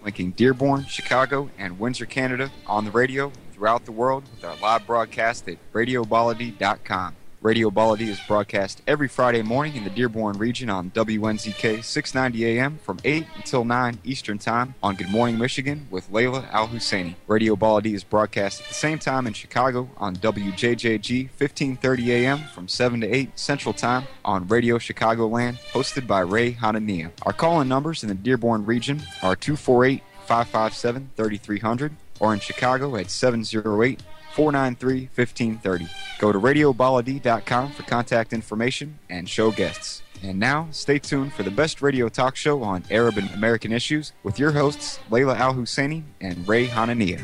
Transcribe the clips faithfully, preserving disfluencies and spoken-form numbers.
linking Dearborn, Chicago, and Windsor, Canada on the radio throughout the world with our live broadcast at radio baladi dot com. Radio Baladi is broadcast every Friday morning in the Dearborn region on W N Z K six ninety A M from eight until nine Eastern Time on Good Morning Michigan with Layla Al-Husseini. Radio Baladi is broadcast at the same time in Chicago on W J J G fifteen thirty A M from seven to eight Central Time on Radio Chicagoland, hosted by Ray Hanania. Our call-in numbers in the Dearborn region are two four eight, five five seven, three three zero zero or in Chicago at seven zero eight, four nine three, one five three zero. Go to radio baladi dot com for contact information and show guests. And now, stay tuned for the best radio talk show on Arab and American issues with your hosts, Layla Al-Husseini and Ray Hanania.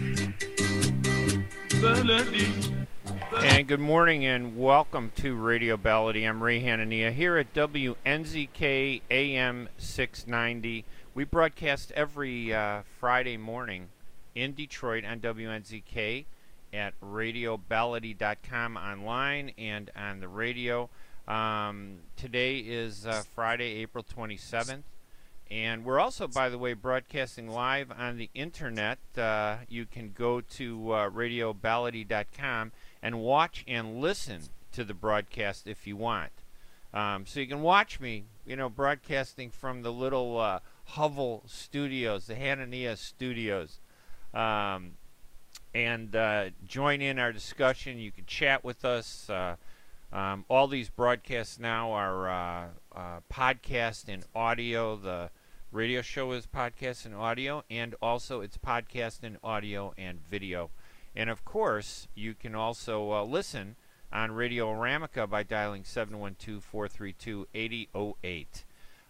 And good morning and welcome to Radio Baladi. I'm Ray Hanania here at W N Z K A M six ninety. We broadcast every uh, Friday morning in Detroit on W N Z K at radio baladi dot com online and on the radio. Um, today is uh, Friday, April twenty-seventh. And we're also, by the way, broadcasting live on the internet. Uh, you can go to uh, radio baladi dot com and watch and listen to the broadcast if you want. Um, so you can watch me, you know, broadcasting from the little uh, Hovel Studios, the Hanania Studios. Um, and uh, join in our discussion. You can chat with us. Uh, um, all these broadcasts now are uh, uh, podcast and audio. The radio show is podcast and audio, and also it's podcast and audio and video. And, of course, you can also uh, listen on Radio Aramica by dialing seven one two, four three two, eight zero zero eight.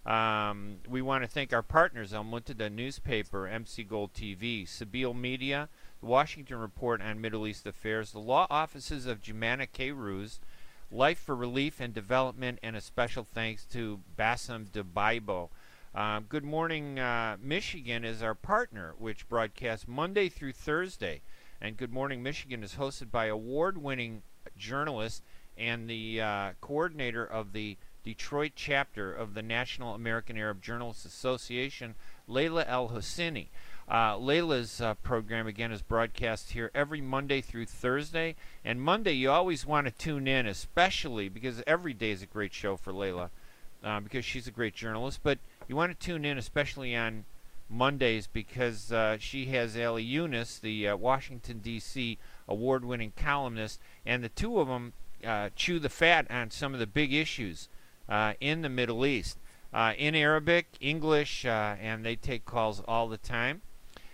Um, we want to thank our partners, Al Muntada Newspaper, M C Gold T V, Sabeel Media, the Washington Report on Middle East Affairs, the law offices of Jumana K. Ruse, Life for Relief and Development, and a special thanks to Bassem DeBibo. Um, Good Morning uh, Michigan is our partner, which broadcasts Monday through Thursday. And Good Morning Michigan is hosted by award-winning journalist and the uh, coordinator of the Detroit chapter of the National American Arab Journalists Association, Layla Al-Husseini. Uh, Layla's uh, program, again, is broadcast here every Monday through Thursday. And Monday, you always want to tune in, especially because every day is a great show for Layla, uh, because she's a great journalist. But you want to tune in, especially on Mondays, because uh, she has Ali Yunus, the uh, Washington, D C award-winning columnist, and the two of them uh, chew the fat on some of the big issues uh, in the Middle East, uh, in Arabic, English, uh, and they take calls all the time.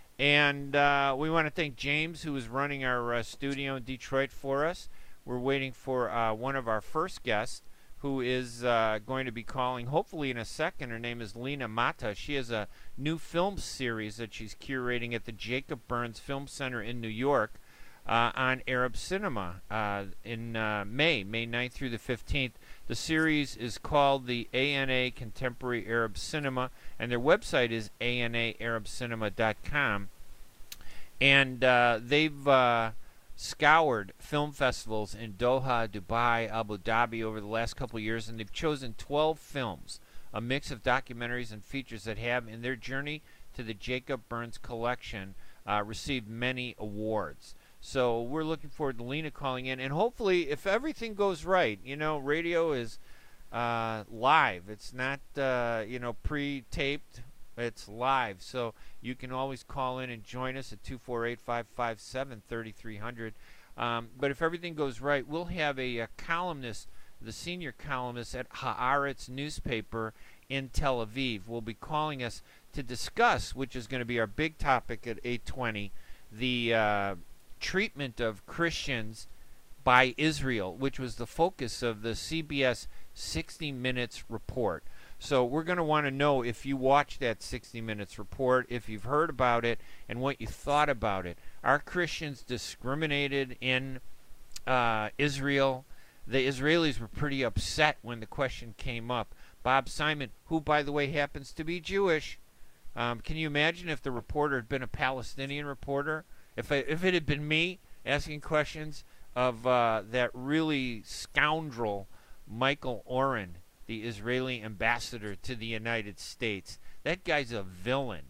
And uh, we want to thank James, who is running our uh, studio in Detroit for us. We're waiting for uh, one of our first guests, who is uh, going to be calling hopefully in a second. Her name is Lena Mata. She has a new film series that she's curating at the Jacob Burns Film Center in New York uh, on Arab cinema uh, in uh, May, May ninth through the fifteenth. The series is called the A N A Contemporary Arab Cinema, and their website is A N A Arab Cinema dot com. And uh, they've uh, scoured film festivals in Doha, Dubai, Abu Dhabi over the last couple of years, and they've chosen twelve films, a mix of documentaries and features that have, in their journey to the Jacob Burns collection, uh, received many awards. So we're looking forward to Lena calling in, and hopefully, if everything goes right, you know, radio is uh, live. It's not, uh, you know, pre-taped. It's live, so you can always call in and join us at two four eight, five five seven, three three zero zero. Um, but if everything goes right, we'll have a, a columnist, the senior columnist at Haaretz newspaper in Tel Aviv, will be calling us to discuss, which is going to be our big topic at eight twenty, the uh, treatment of Christians by Israel, which was the focus of the C B S sixty minutes report. So we're going to want to know if you watched that sixty minutes report, if you've heard about it, and what you thought about it. Are Christians discriminated in uh, Israel? The Israelis were pretty upset when the question came up. Bob Simon, who, by the way, happens to be Jewish, um, can you imagine if the reporter had been a Palestinian reporter? If, I, if it had been me asking questions of uh, that really scoundrel Michael Oren, the Israeli ambassador to the United States. That guy's a villain.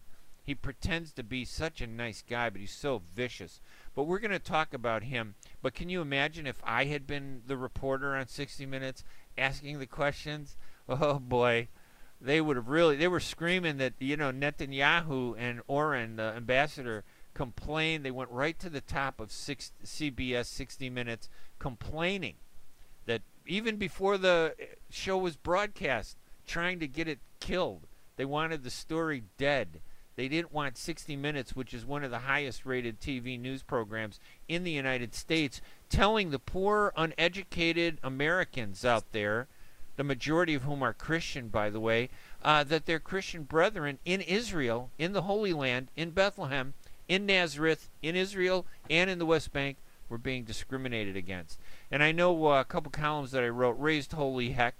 He pretends to be such a nice guy, but he's so vicious. But we're going to talk about him. But can you imagine if I had been the reporter on sixty minutes asking the questions? Oh, boy. They would have really, they were screaming that, you know, Netanyahu and Oren, the ambassador, complained. They went right to the top of six, C B S sixty minutes complaining that even before the show was broadcast, trying to get it killed. They wanted the story dead. They didn't want sixty minutes, which is one of the highest rated T V news programs in the United States, telling the poor, uneducated Americans out there, the majority of whom are Christian, by the way, uh, that their Christian brethren in Israel, in the Holy Land, in Bethlehem, in Nazareth, in Israel, and in the West Bank were being discriminated against. And I know uh, a couple columns that I wrote raised holy heck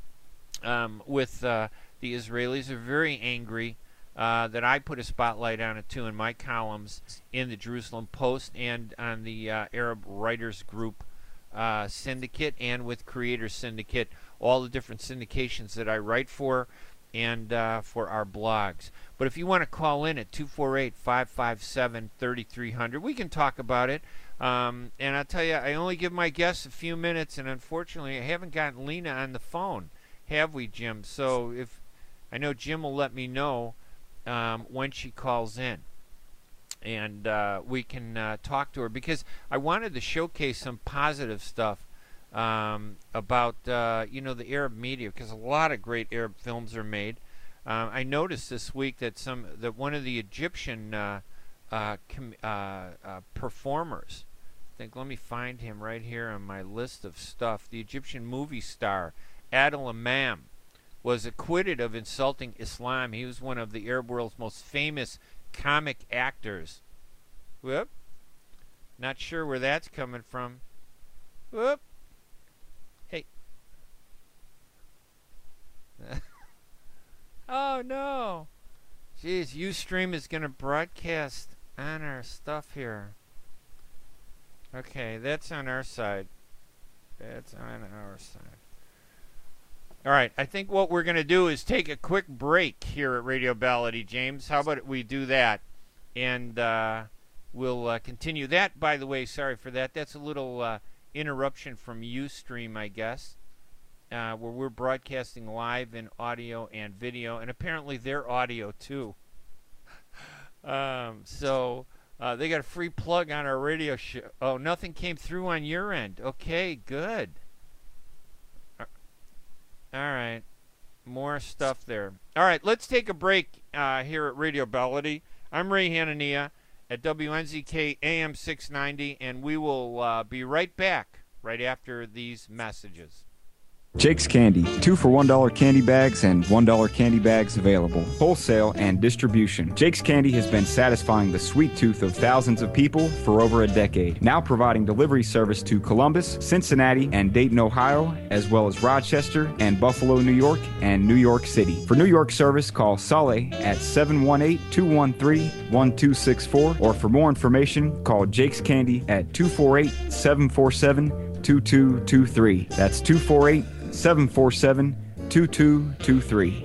um, with uh, the Israelis. Are very angry uh, that I put a spotlight on it too in my columns in the Jerusalem Post and on the uh, Arab Writers Group uh, Syndicate and with Creators Syndicate, all the different syndications that I write for and uh, for our blogs. But if you want to call in at two four eight, five five seven, three three zero zero, we can talk about it. Um, and I'll tell you, I only give my guests a few minutes, and unfortunately I haven't gotten Lena on the phone. Have we, Jim? So if I know Jim will let me know um, when she calls in, and uh, we can uh, talk to her, because I wanted to showcase some positive stuff um, about uh, you know, the Arab media, because a lot of great Arab films are made. Uh, I noticed this week that some that one of the Egyptian uh, uh, com- uh, uh, performers, I think, let me find him right here on my list of stuff. The Egyptian movie star Adil Imam was acquitted of insulting Islam. He was one of the Arab world's most famous comic actors. Whoop. Not sure where that's coming from. Whoop. Hey. Oh, no. Jeez, Ustream is going to broadcast on our stuff here. Okay, that's on our side. That's on our side. All right, I think what we're going to do is take a quick break here at Radio Ballady, James. How about we do that? And uh, we'll uh, continue. That, by the way, sorry for that. That's a little uh, interruption from Ustream, I guess, uh, where we're broadcasting live in audio and video, and apparently their audio, too. um, so uh, they got a free plug on our radio show. Oh, nothing came through on your end. Okay, good. All right. More stuff there. All right, let's take a break uh, here at Radio Ballady. I'm Ray Hanania at W N Z K A M six ninety, and we will uh, be right back right after these messages. Jake's Candy, two for one dollar candy bags and one dollar candy bags available. Wholesale and distribution. Jake's Candy has been satisfying the sweet tooth of thousands of people for over a decade. Now providing delivery service to Columbus, Cincinnati, and Dayton, Ohio, as well as Rochester and Buffalo, New York, and New York City. For New York service, call Saleh at seven one eight, two one three, one two six four, or for more information, call Jake's Candy at two four eight, seven four seven, two two two three. That's two four eight, seven four seven, two two two three.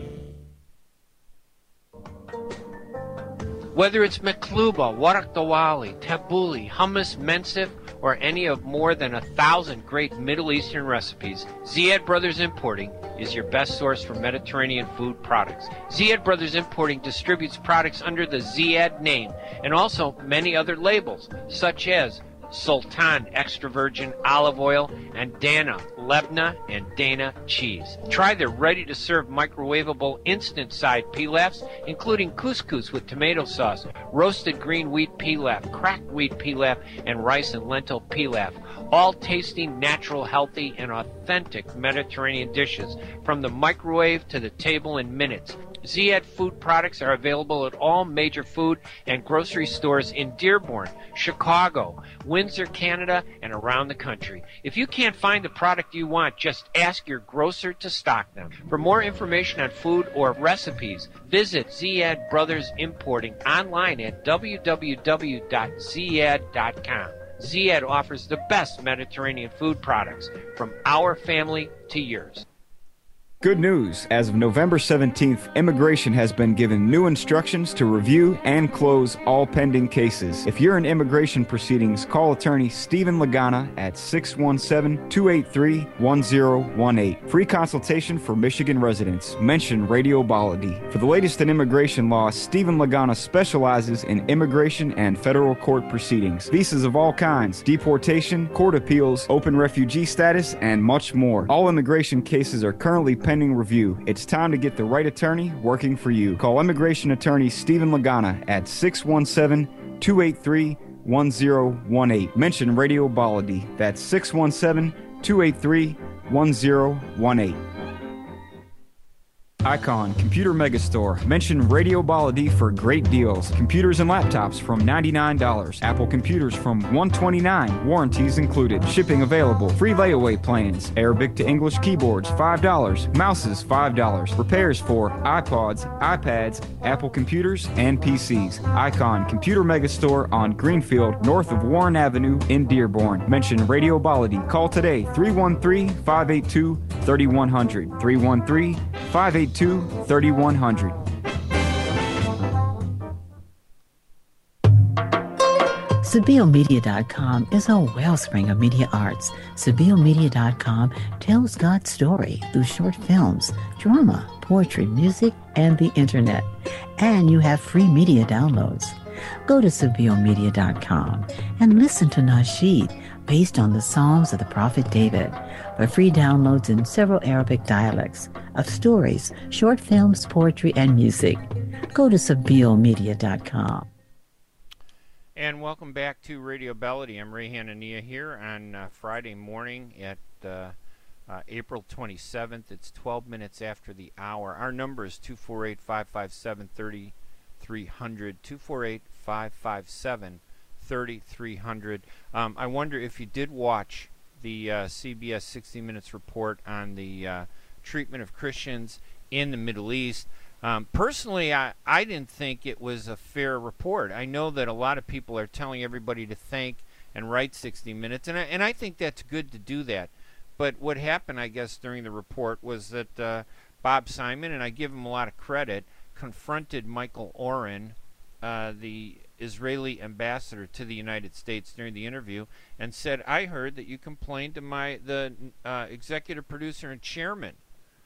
Whether it's Mekluba, Warak Dawali, Tabbouleh, hummus, mensif, or any of more than a thousand great Middle Eastern recipes, Ziyad Brothers Importing is your best source for Mediterranean food products. Ziyad Brothers Importing distributes products under the Ziyad name and also many other labels, such as Sultan extra virgin olive oil, and Dana Lebna and Dana cheese. Try their ready-to-serve microwavable instant-side pilafs, including couscous with tomato sauce, roasted green wheat pilaf, cracked wheat pilaf, and rice and lentil pilaf. All tasting natural, healthy, and authentic Mediterranean dishes from the microwave to the table in minutes. Ziyad food products are available at all major food and grocery stores in Dearborn, Chicago, Windsor, Canada, and around the country. If you can't find the product you want, just ask your grocer to stock them. For more information on food or recipes, visit Ziyad Brothers Importing online at w w w dot ziyad dot com. Ziyad offers the best Mediterranean food products from our family to yours. Good news. As of November seventeenth, immigration has been given new instructions to review and close all pending cases. If you're in immigration proceedings, call attorney Stephen Lagana at six one seven, two eight three, one zero one eight. Free consultation for Michigan residents. Mention Radio Baladi. For the latest in immigration law, Stephen Lagana specializes in immigration and federal court proceedings, visas of all kinds, deportation, court appeals, open refugee status, and much more. All immigration cases are currently pending review. It's time to get the right attorney working for you. Call immigration attorney Stephen Lagana at six one seven, two eight three, one zero one eight. Mention Radio Baladi. That's six one seven, two eight three, one zero one eight. Icon Computer Megastore. Mention Radio Baladi for great deals. Computers and laptops from ninety-nine dollars. Apple computers from one hundred twenty-nine dollars. Warranties included. Shipping available. Free layaway plans. Arabic to English keyboards five dollars. Mouses five dollars. Repairs for iPods, iPads, Apple computers, and P Cs. Icon Computer Megastore on Greenfield, north of Warren Avenue in Dearborn. Mention Radio Baladi. Call today three one three, five eight two, three one zero zero. three one three, five eight two, three one zero zero. Sabille Media dot com is a wellspring of media arts. Sabille Media dot com tells God's story through short films, drama, poetry, music, and the internet. And you have free media downloads. Go to Sabille Media dot com and listen to Nasheed, based on the Psalms of the Prophet David, for free downloads in several Arabic dialects of stories, short films, poetry, and music. Go to Sabille Media dot com. And welcome back to Radio Baladi. I'm Ray Hanania here on uh, Friday morning at uh, uh, April twenty-seventh. It's twelve minutes after the hour. Our number is two four eight, five five seven, three three zero zero, two four eight, five five seven, three three zero zero. Um, I wonder if you did watch the uh, C B S sixty minutes report on the uh, treatment of Christians in the Middle East. Um, personally, I, I didn't think it was a fair report. I know that a lot of people are telling everybody to thank and write sixty minutes, and I, and I think that's good to do that. But what happened, I guess, during the report was that uh, Bob Simon, and I give him a lot of credit, confronted Michael Oren, uh, the Israeli ambassador to the United States, during the interview, and said, I heard that you complained to my the uh, executive producer and chairman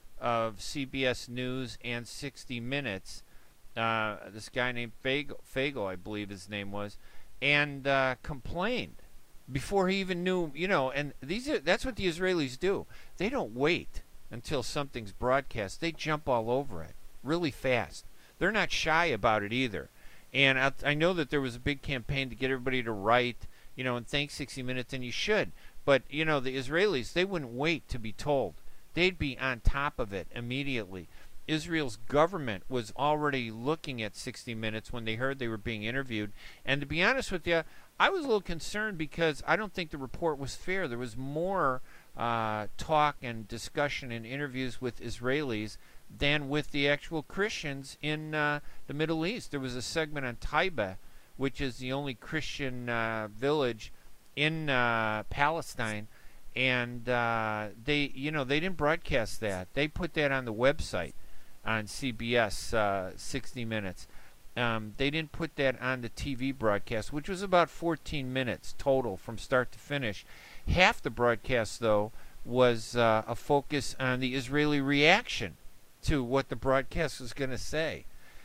of C B S News and sixty minutes, uh, this guy named Fagel, Fagel, I believe his name was, and uh, complained before he even knew, you know, and these are, that's what the Israelis do. They don't wait until something's broadcast. They jump all over it really fast. They're not shy about it either. And I, I know that there was a big campaign to get everybody to write, you know, and thank sixty minutes, and you should. But, you know, the Israelis, they wouldn't wait to be told. They'd be on top of it immediately. Israel's government was already looking at sixty minutes when they heard they were being interviewed. And to be honest with you, I was a little concerned because I don't think the report was fair. There was more uh, talk and discussion and interviews with Israelis than with the actual Christians in uh, the Middle East. There was a segment on Taiba, which is the only Christian uh, village in uh, Palestine, and uh, they, you know, they didn't broadcast that. They put that on the website on C B S uh, sixty minutes. Um, they didn't put that on the T V broadcast, which was about fourteen minutes total from start to finish. Half the broadcast, though, was uh, a focus on the Israeli reaction to what the broadcast was going to say.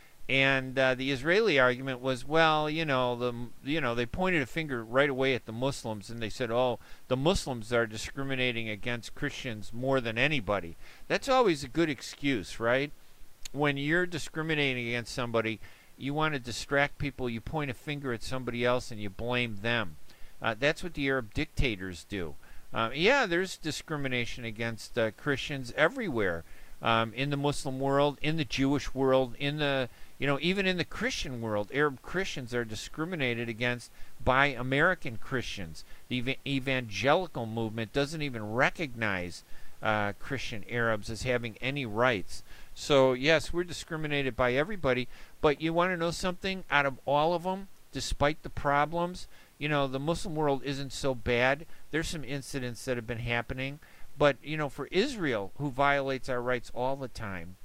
And uh, the Israeli argument was, well, you know, the you know they pointed a finger right away at the Muslims, and they said, oh, the Muslims are discriminating against Christians more than anybody. That's always a good excuse, right? When you're discriminating against somebody, you want to distract people, you point a finger at somebody else and you blame them. Uh, that's what the Arab dictators do. Uh, yeah, there's discrimination against uh, Christians everywhere. Um, in the Muslim world, in the Jewish world, in the, you know, even in the Christian world, Arab Christians are discriminated against by American Christians. The ev- evangelical movement doesn't even recognize uh, Christian Arabs as having any rights. So, yes, we're discriminated by everybody, but you want to know something? Out of all of them, despite the problems, you know, the Muslim world isn't so bad. There's some incidents that have been happening, But, you know, for Israel, who violates our rights all the time,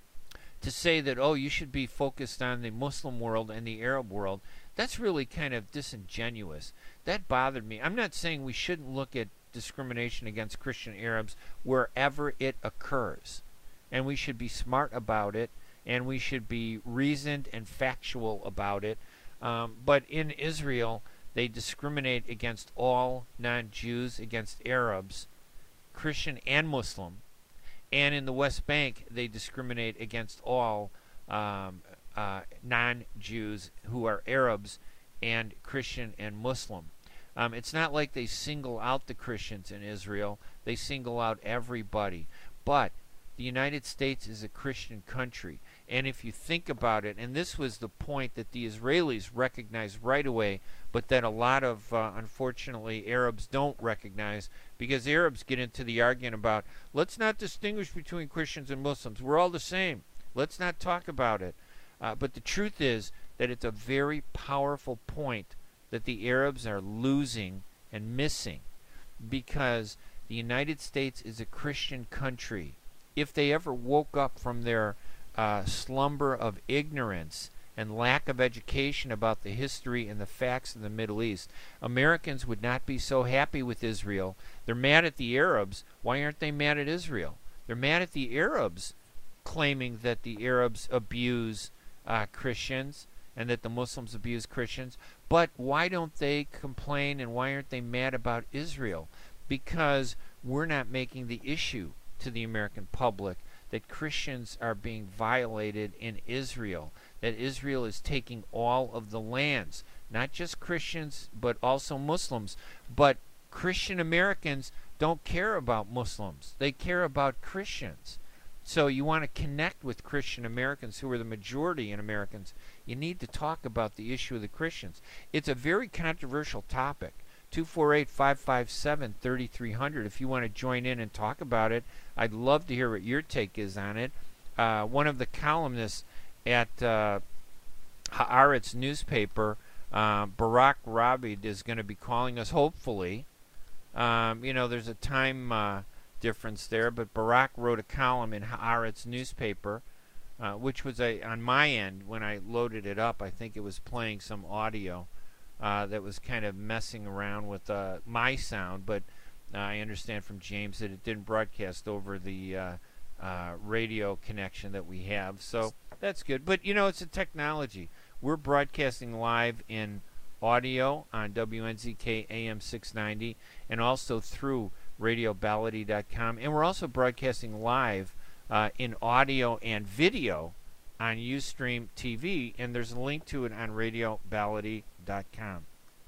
to say that, oh, you should be focused on the Muslim world and the Arab world, that's really kind of disingenuous. That bothered me. I'm not saying we shouldn't look at discrimination against Christian Arabs wherever it occurs. And we should be smart about it, and we should be reasoned and factual about it. Um, but in Israel, they discriminate against all non-Jews, against Arabs, Christian and Muslim. And in the West Bank, they discriminate against all um, uh, non-Jews who are Arabs and Christian and Muslim. Um, it's not like they single out the Christians in Israel. They single out everybody. But the United States is a Christian country. And if you think about it, and this was the point that the Israelis recognized right away, but that a lot of, uh, unfortunately, Arabs don't recognize, because Arabs get into the argument about, let's not distinguish between Christians and Muslims. We're all the same. Let's not talk about it. Uh, but the truth is that it's a very powerful point that the Arabs are losing and missing, because the United States is a Christian country. If they ever woke up from their uh, slumber of ignorance and lack of education about the history and the facts of the Middle East, Americans would not be so happy with Israel. They're mad at the Arabs. Why aren't they mad at Israel? They're mad at the Arabs, claiming that the Arabs abuse uh, Christians and that the Muslims abuse Christians. But why don't they complain, and why aren't they mad about Israel? Because we're not making the issue to the American public that Christians are being violated in Israel, that Israel is taking all of the lands, not just Christians, but also Muslims. But Christian Americans don't care about Muslims. They care about Christians. So you want to connect with Christian Americans, who are the majority in Americans. You need to talk about the issue of the Christians. It's a very controversial topic. two four eight, five five seven, three three zero zero if you want to join in and talk about it. I'd love to hear what your take is on it. Uh, one of the columnists at uh, Haaretz newspaper, uh, Barak Rabid, is going to be calling us, hopefully. Um, you know, there's a time uh, difference there, but Barak wrote a column in Haaretz newspaper, uh, which was a, on my end, when I loaded it up, I think it was playing some audio Uh, that was kind of messing around with uh, my sound, but uh, I understand from James that it didn't broadcast over the uh, uh, radio connection that we have, so that's good. But, you know, it's a technology. We're broadcasting live in audio on W N Z K A M six ninety and also through radio ballady dot com, and we're also broadcasting live uh, in audio and video on Ustream T V, and there's a link to it on radio ballady dot com.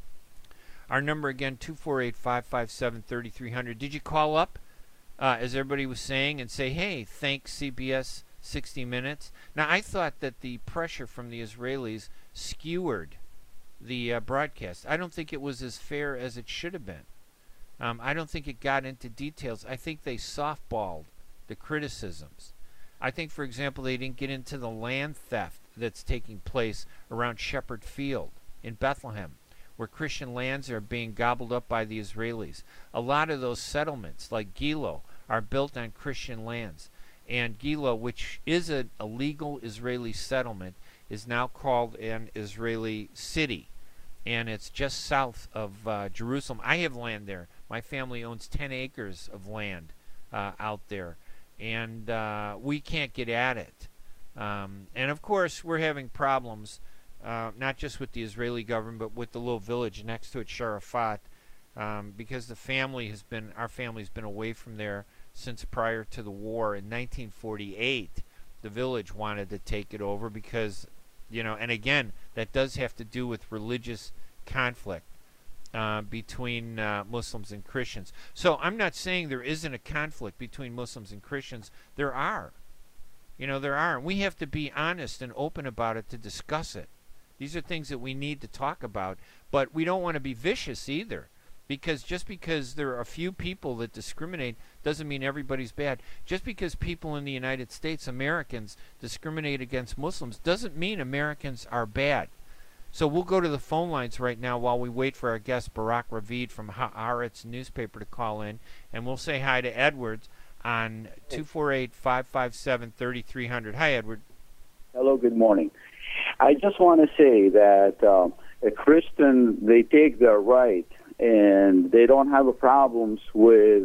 Our number again, two four eight, five five seven, three three zero zero. Did you call up, uh, as everybody was saying, and say, hey, thanks C B S sixty minutes? Now, I thought that the pressure from the Israelis skewered the uh, broadcast. I don't think it was as fair as it should have been. Um, I don't think it got into details. I think they softballed the criticisms. I think, for example, they didn't get into the land theft that's taking place around Shepherd Field in Bethlehem, where Christian lands are being gobbled up by the Israelis. A lot of those settlements, like Gilo, are built on Christian lands. And Gilo, which is a, a legal Israeli settlement, is now called an Israeli city. And it's just south of uh, Jerusalem. I have land there. My family owns ten acres of land uh, out there. And uh, we can't get at it. Um, and, of course, we're having problems, uh, not just with the Israeli government, but with the little village next to it, Sharafat, um, because the family has been, our family's been away from there since prior to the war. In nineteen forty-eight, the village wanted to take it over because, you know, and again, that does have to do with religious conflict uh, between uh, Muslims and Christians. So I'm not saying there isn't a conflict between Muslims and Christians. There are. You know, there are. We have to be honest and open about it to discuss it. These are things that we need to talk about, but we don't want to be vicious either, because just because there are a few people that discriminate doesn't mean everybody's bad. Just because people in the United States, Americans, discriminate against Muslims doesn't mean Americans are bad. So we'll go to the phone lines right now while we wait for our guest Barak Ravid from Haaretz newspaper to call in, and we'll say hi to Edward on two four eight, five five seven, three three zero zero. Hi, Edward. Hello, good morning. I just want to say that um, a Christian, they take their right, and they don't have a problems with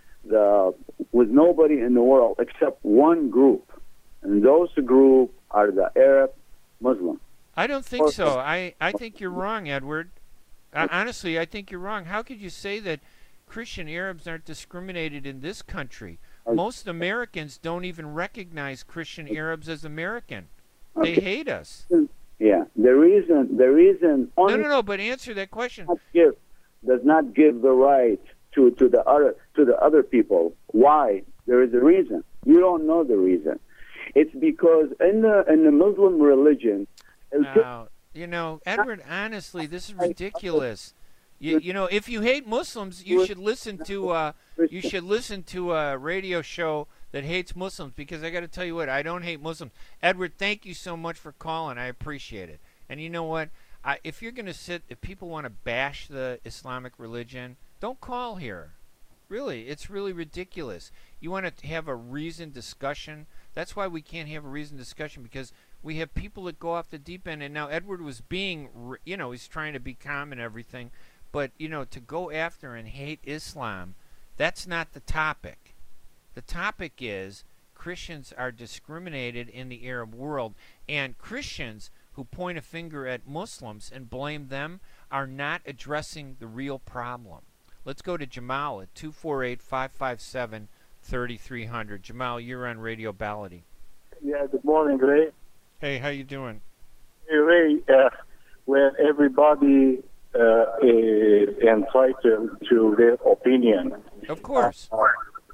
the with nobody in the world except one group, and those group are the Arab Muslim. I don't think so. I, I think you're wrong, Edward. Uh, honestly, I think you're wrong. How could you say that Christian Arabs aren't discriminated in this country? Most Americans don't even recognize Christian Arabs as American. They Okay. hate us. Yeah, the reason the reason No, only no, no. But answer that question. not give, does not give the right to, to the other to the other people. Why? There is a reason. You don't know the reason. It's because in the in the Muslim religion, Now, you know, Edward, honestly, this is ridiculous. You, you know, if you hate Muslims, you should listen to uh, you should listen to a radio show that hates Muslims, because I got to tell you what, I don't hate Muslims. Edward, thank you so much for calling. I appreciate it. And you know what? I, if you're going to sit, if people want to bash the Islamic religion, don't call here. Really, it's really ridiculous. You want to have a reasoned discussion. That's why we can't have a reasoned discussion, because we have people that go off the deep end. And now Edward was being, you know, he's trying to be calm and everything. But, you know, to go after and hate Islam, that's not the topic. The topic is Christians are discriminated in the Arab world. And Christians who point a finger at Muslims and blame them are not addressing the real problem. Let's go to Jamal at two four eight, five five seven, three three zero zero. Jamal, you're on Radio Baladi. Yeah, good morning, Ray. Hey, how you doing? Hey, Ray, uh, when everybody uh, is entitled to their opinion. Of course. Uh,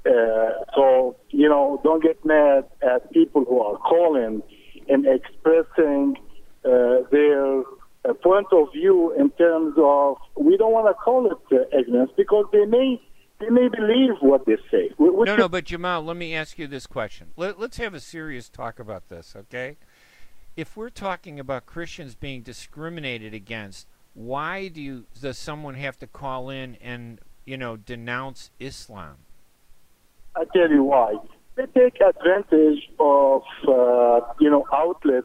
uh, so, you know, don't get mad at people who are calling and expressing uh, their uh, point of view in terms of, we don't want to call it uh, ignorance, because they may they may believe what they say. We, we No, should- no, but Jamal, let me ask you this question. Let, let's have a serious talk about this, okay? If we're talking about Christians being discriminated against, why do you, does someone have to call in and, you know, denounce Islam? I tell you why. They take advantage of uh, you know outlets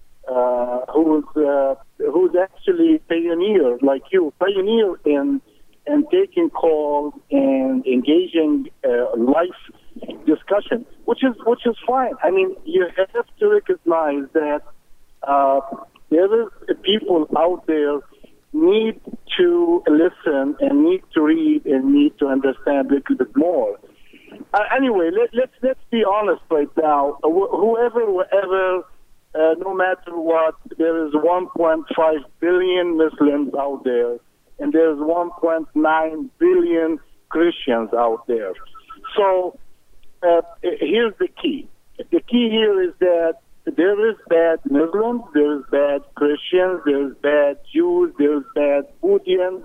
uh, who's uh, who's actually pioneer like you, pioneer in in taking calls and engaging uh, life discussion, which is which is fine. I mean, you have to recognize that uh, there is people out there need to listen and need to read and need to understand a little bit more. Uh, anyway, let, let's let's be honest right now. Uh, wh- whoever, wherever, uh, no matter what, there is one point five billion Muslims out there, and there's one point nine billion Christians out there. So uh, here's the key. The key here is that there is bad Muslims, there is bad Christians, there is bad Jews, there is bad Buddhists.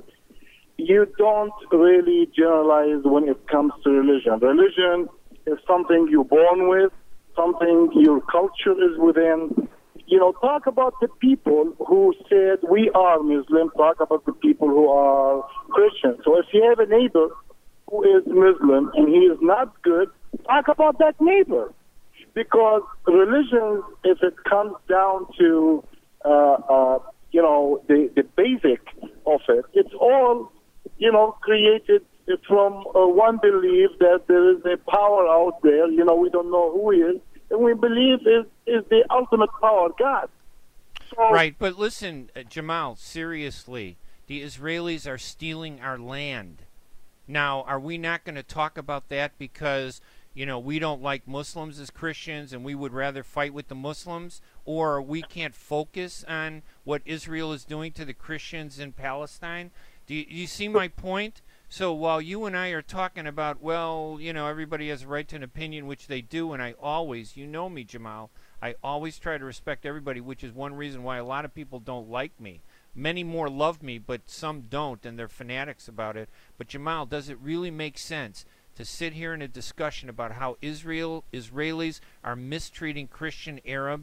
You don't really generalize when it comes to religion. Religion is something you're born with, something your culture is within. You know, talk about the people who said we are Muslim, talk about the people who are Christian. So if you have a neighbor who is Muslim and he is not good, talk about that neighbor. Because religion, if it comes down to, uh, uh, you know, the, the basic of it, it's all, you know, created from uh, one belief that there is a power out there. You know, we don't know who he is, and we believe is is the ultimate power, God. So, Right, but listen, uh, Jamal, seriously, the Israelis are stealing our land. Now, are we not going to talk about that because, you know, we don't like Muslims as Christians and we would rather fight with the Muslims? Or we can't focus on what Israel is doing to the Christians in Palestine? Do you, you see my point? So while you and I are talking about, well, you know, everybody has a right to an opinion, which they do, and I always, you know me, Jamal, I always try to respect everybody, which is one reason why a lot of people don't like me. Many more love me, but some don't, and they're fanatics about it. But Jamal, does it really make sense to sit here in a discussion about how Israel, Israelis are mistreating Christian Arabs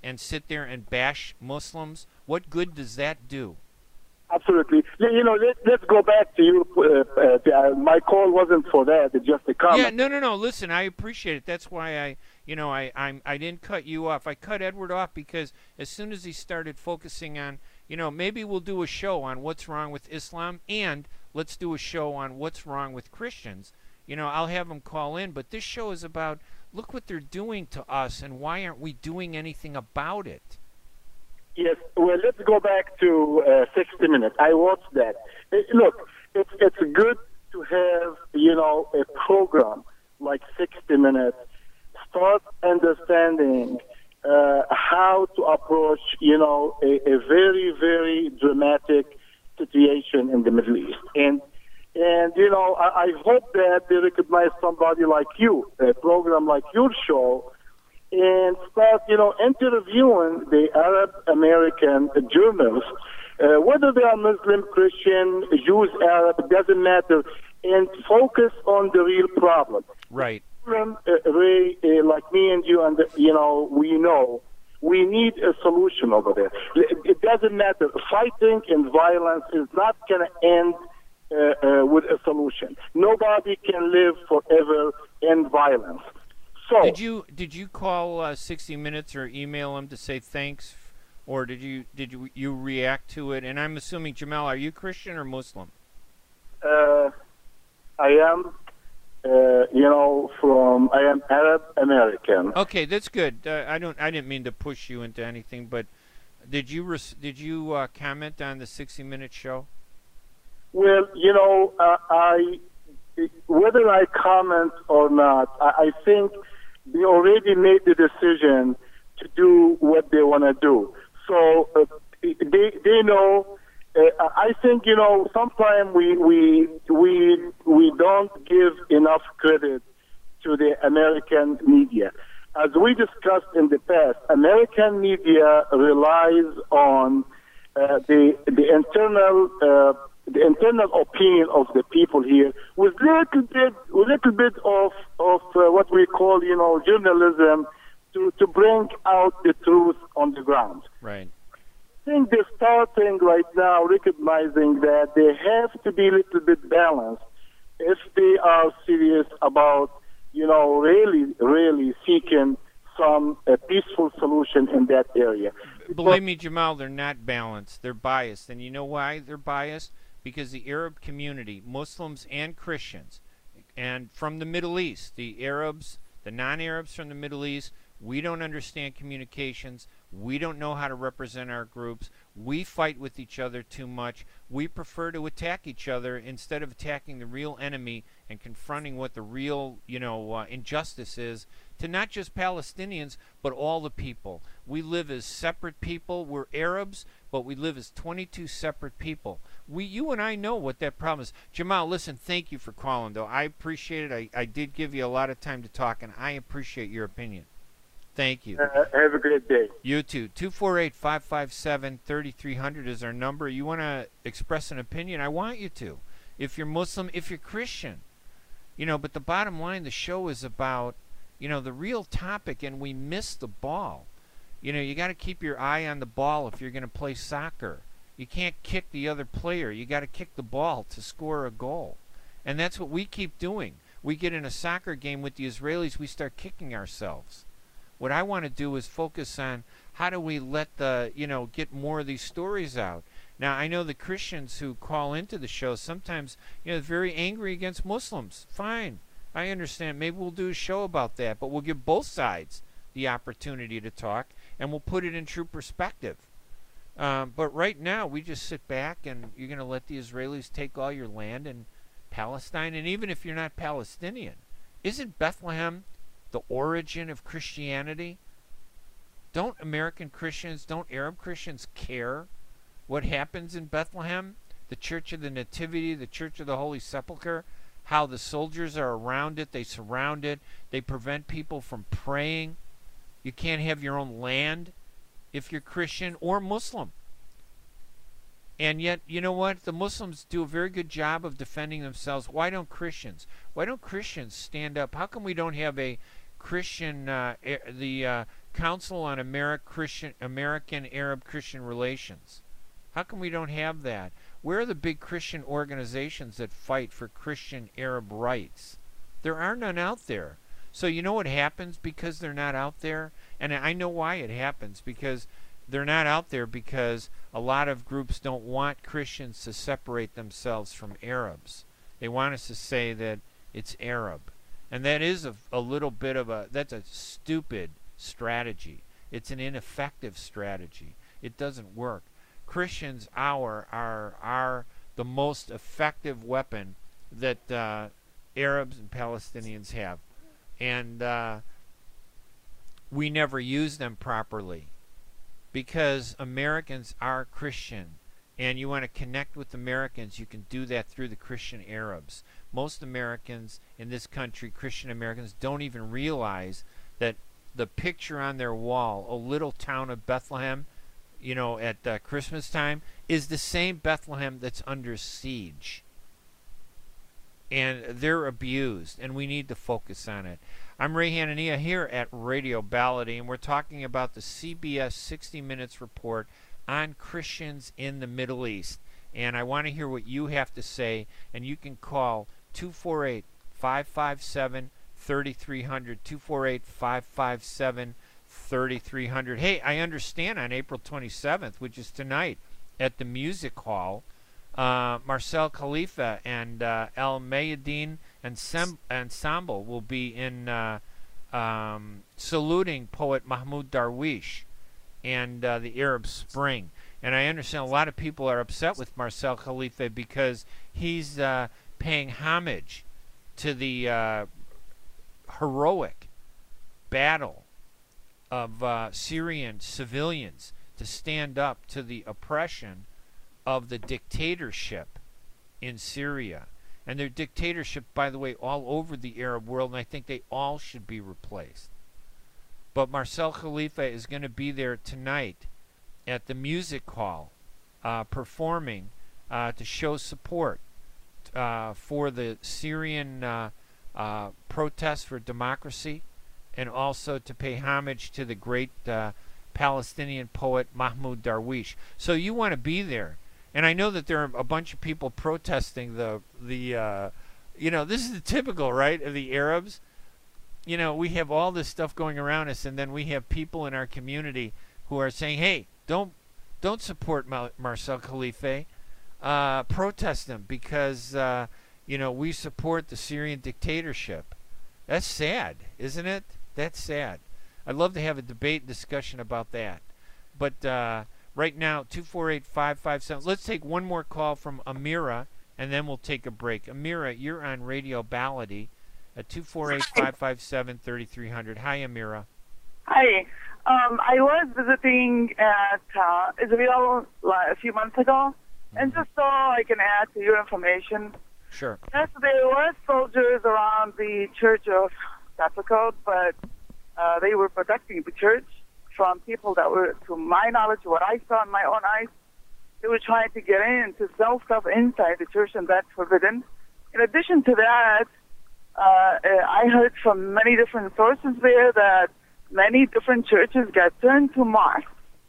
and sit there and bash Muslims? What good does that do? Absolutely. You know, let, let's go back to you. Uh, uh, my call wasn't for that. It's just a comment. Yeah, no, no, no. Listen, I appreciate it. That's why I, you know, I, I'm, I didn't cut you off. I cut Edward off because as soon as he started focusing on, you know, maybe we'll do a show on what's wrong with Islam, and let's do a show on what's wrong with Christians. You know, I'll have him call in. But this show is about, look what they're doing to us, and why aren't we doing anything about it? Yes, well, let's go back to uh, sixty minutes. I watched that. It, look, it's it's good to have, you know, a program like sixty minutes. Start understanding uh, how to approach, you know, a, a very, very dramatic situation in the Middle East. And, and you know, I, I hope that they recognize somebody like you, a program like your show, and start, you know, interviewing the Arab American journalists, uh, whether they are Muslim, Christian, Jews, Arab, it doesn't matter, and focus on the real problem. Right. Uh, Ray, uh, like me and you, and you know, we know we need a solution over there. It doesn't matter. Fighting and violence is not going to end uh, uh, with a solution. Nobody can live forever in violence. So, did you did you call uh, sixty minutes or email him to say thanks, or did you did you you react to it? And I'm assuming, Jamal, are you Christian or Muslim? Uh, I am, uh, you know, from I am Arab American. Okay, that's good. Uh, I don't I didn't mean to push you into anything, but did you res- did you uh, comment on the sixty minute show? Well, you know, uh, I whether I comment or not, I, I think they already made the decision to do what they want to do. So uh, they they know. Uh, I think, you know, sometimes we we we we don't give enough credit to the American media. As we discussed in the past, American media relies on uh, the the internal. Uh, the internal opinion of the people here with little bit, with little bit of of uh, what we call, you know, journalism to to bring out the truth on the ground. Right. I think they're starting right now recognizing that they have to be a little bit balanced if they are serious about, you know, really, really seeking some uh, peaceful solution in that area. Believe me, Jamal, they're not balanced. They're biased. And you know why they're biased? Because the Arab community, Muslims and Christians, and from the Middle East, the Arabs, the non-Arabs from the Middle East, we don't understand communications. We don't know how to represent our groups. We fight with each other too much. We prefer to attack each other instead of attacking the real enemy and confronting what the real, you know, uh, injustice is to not just Palestinians, but all the people. We live as separate people. We're Arabs, but we live as twenty-two separate people. We, you and I know what that problem is. Jamal, listen, thank you for calling, though. I appreciate it. I, I did give you a lot of time to talk, and I appreciate your opinion. Thank you. Uh, have a great day. You too. two four eight, five five seven, three three zero zero is our number. You want to express an opinion? I want you to. If you're Muslim, if you're Christian. You know, but the bottom line, the show is about, you know, the real topic, and we miss the ball. You know, you got to keep your eye on the ball if you're going to play soccer. You can't kick the other player. You got to kick the ball to score a goal. And that's what we keep doing. We get in a soccer game with the Israelis, we start kicking ourselves. What I want to do is focus on how do we let the, you know, get more of these stories out. Now, I know the Christians who call into the show sometimes, you know, they're very angry against Muslims. Fine. I understand. Maybe we'll do a show about that, but we'll give both sides the opportunity to talk, and we'll put it in true perspective. Um, but right now, we just sit back, and you're going to let the Israelis take all your land in Palestine. And even if you're not Palestinian, isn't Bethlehem the origin of Christianity? Don't American Christians, don't Arab Christians care what happens in Bethlehem? The Church of the Nativity, the Church of the Holy Sepulchre, how the soldiers are around it, they surround it, they prevent people from praying. You can't have your own land if you're Christian or Muslim. And yet, you know what? The Muslims do a very good job of defending themselves. Why don't Christians? Why don't Christians stand up? How come we don't have a Christian, uh, the uh, Council on Ameri- Christian, American Arab Christian Relations. How come we don't have that? Where are the big Christian organizations that fight for Christian Arab rights? There are none out there. So you know what happens because they're not out there? And I know why it happens, because they're not out there because a lot of groups don't want Christians to separate themselves from Arabs. They want us to say that it's Arab. And that is a, a little bit of a, that's a stupid strategy. It's an ineffective strategy. It doesn't work. Christians are, are, are the most effective weapon that uh, Arabs and Palestinians have. And uh, we never use them properly because Americans are Christian. And you want to connect with Americans, you can do that through the Christian Arabs. Most Americans in this country, Christian Americans, don't even realize that the picture on their wall, a little town of Bethlehem, you know, at uh, Christmas time, is the same Bethlehem that's under siege. And they're abused, and we need to focus on it. I'm Ray Hanania here at Radio Baladi, and we're talking about the C B S sixty minutes report on Christians in the Middle East. And I want to hear what you have to say, and you can call two four eight, five five seven, three three zero zero, two four eight, five five seven, three three zero zero. Hey, I understand on April twenty-seventh, which is tonight, at the Music Hall, uh, Marcel Khalifa and uh, El Mayadeen Ensemble will be in uh, um, saluting poet Mahmoud Darwish and uh, the Arab Spring. And I understand a lot of people are upset with Marcel Khalifa because he's uh, paying homage to the uh, heroic battle of uh, Syrian civilians to stand up to the oppression of the dictatorship in Syria. And their dictatorship, by the way, all over the Arab world, and I think they all should be replaced. But Marcel Khalifa is going to be there tonight at the Music Hall uh, performing uh, to show support uh, for the Syrian uh, uh, protests for democracy, and also to pay homage to the great uh, Palestinian poet Mahmoud Darwish. So you want to be there. And I know that there are a bunch of people protesting the, the uh, you know, this is the typical, right, of the Arabs. You know, we have all this stuff going around us, and then we have people in our community who are saying, hey, don't don't support Mar- Marcel Khalifa. Uh, protest him because, uh, you know, we support the Syrian dictatorship. That's sad, isn't it? That's sad. I'd love to have a debate and discussion about that. But uh, right now, two four eight, five five seven. Let's take one more call from Amira, and then we'll take a break. Amira, you're on Radio Baladi at two four eight, five five seven, three three zero zero. Hi, Amira. Hi. Um, I was visiting at uh, Israel like, a few months ago, mm-hmm. and just so I can add to your information. Sure. Yes, there were soldiers around the Church of Sukkot, but uh, they were protecting the church from people that were, to my knowledge, what I saw in my own eyes, they were trying to get in to sell stuff inside the church, and that's forbidden. In addition to that, uh, I heard from many different sources there that many different churches got turned to mosques.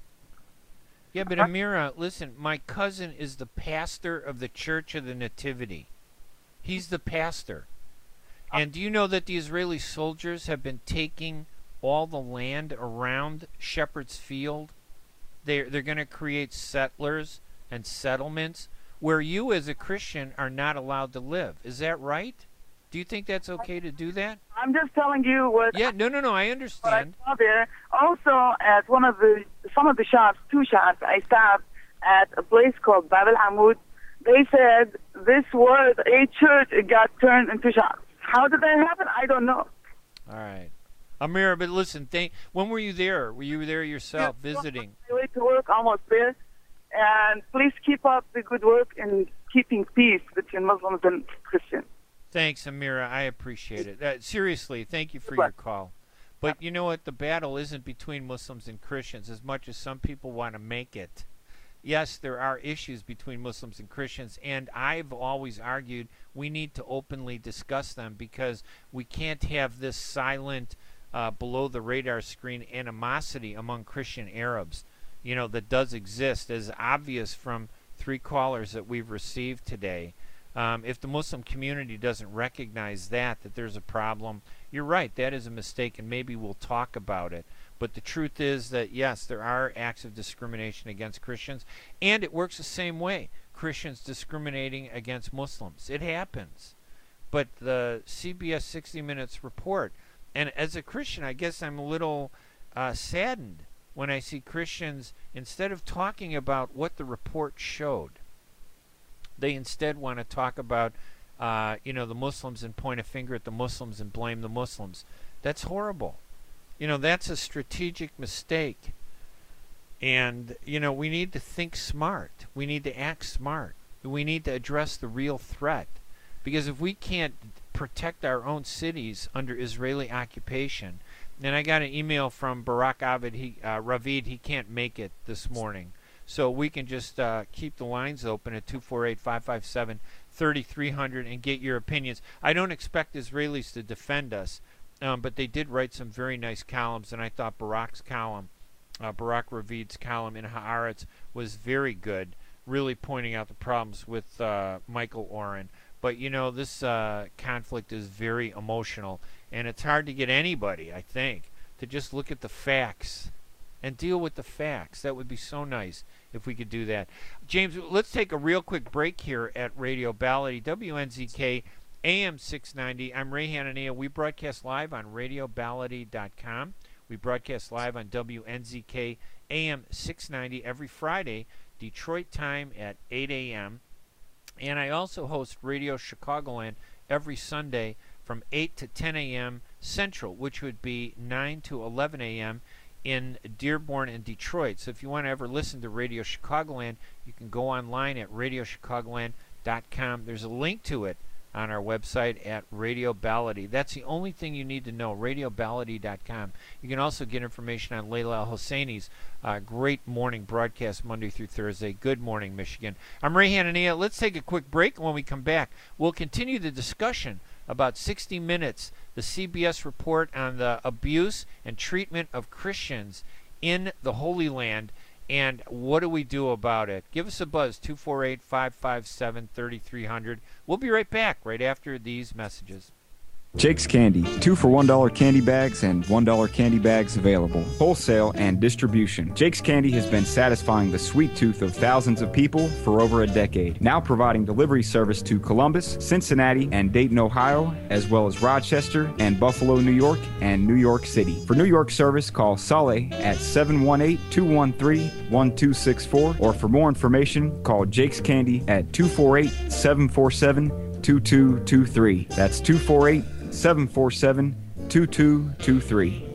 Yeah, but Amira, listen, my cousin is the pastor of the Church of the Nativity. He's the pastor. And do you know that the Israeli soldiers have been taking all the land around Shepherd's Field? They're, they're going to create settlers and settlements where you as a Christian are not allowed to live. Is that right? Do you think that's okay to do that? I'm just telling you what. Yeah, no, no, no. I understand. What I saw there. Also, at one of the some of the shops, two shops, I stopped at a place called Bab al Hamud. They said this was a church. It got turned into shops. How did that happen? I don't know. All right, Amira. But listen, thank. When were you there? Were you there yourself, yeah, visiting? I went to work, almost there. And please keep up the good work in keeping peace between Muslims and Christians. Thanks, Amira. I appreciate it. Uh, seriously, thank you for your call. But you know what? The battle isn't between Muslims and Christians as much as some people want to make it. Yes, there are issues between Muslims and Christians, and I've always argued we need to openly discuss them because we can't have this silent uh, below the radar screen animosity among Christian Arabs, you know, that does exist, as obvious from three callers that we've received today. Um, if the Muslim community doesn't recognize that, that there's a problem, you're right, that is a mistake, and maybe we'll talk about it. But the truth is that, yes, there are acts of discrimination against Christians, and it works the same way. Christians discriminating against Muslims. It happens. But the C B S sixty minutes report, and as a Christian, I guess I'm a little uh, saddened when I see Christians, instead of talking about what the report showed, they instead want to talk about, uh, you know, the Muslims and point a finger at the Muslims and blame the Muslims. That's horrible. You know, that's a strategic mistake. And, you know, we need to think smart. We need to act smart. We need to address the real threat. Because if we can't protect our own cities under Israeli occupation, and I got an email from Barak Avid, he, uh, Ravid, he can't make it this morning. So we can just uh, keep the lines open at two four eight, five five seven, three three zero zero and get your opinions. I don't expect Israelis to defend us, um, but they did write some very nice columns, and I thought Barak's column, uh, Barak Ravid's column in Haaretz was very good, really pointing out the problems with uh, Michael Oren. But, you know, this uh, conflict is very emotional, and it's hard to get anybody, I think, to just look at the facts and deal with the facts. That would be so nice if we could do that. James, let's take a real quick break here at Radio Ballady, W N Z K, A M six ninety. I'm Ray Hanania. We broadcast live on radio ballady dot com. We broadcast live on W N Z K, A M six ninety every Friday, Detroit time at eight a m And I also host Radio Chicagoland every Sunday from eight to ten a m Central, which would be nine to eleven a m in Dearborn and Detroit. So if you want to ever listen to Radio Chicagoland, you can go online at radio chicagoland dot com. There's a link to it on our website at Radio Ballady. That's the only thing you need to know, radio ballady dot com. You can also get information on Layla Al-Hosseini's uh, great morning broadcast Monday through Thursday. Good morning, Michigan. I'm Ray Hanania. Let's take a quick break. When we come back, we'll continue the discussion about sixty minutes, the C B S report on the abuse and treatment of Christians in the Holy Land, and what do we do about it? Give us a buzz, two four eight, five five seven, three three zero zero. We'll be right back right after these messages. Jake's Candy, two for one dollar candy bags and one dollar candy bags available. Wholesale and distribution. Jake's Candy has been satisfying the sweet tooth of thousands of people for over a decade. Now providing delivery service to Columbus, Cincinnati, and Dayton, Ohio, as well as Rochester and Buffalo, New York, and New York City. For New York service, call Saleh at seven one eight, two one three, one two six four, or for more information, call Jake's Candy at two four eight, seven four seven, two two two three. That's two four eight, seven four seven, two two two three.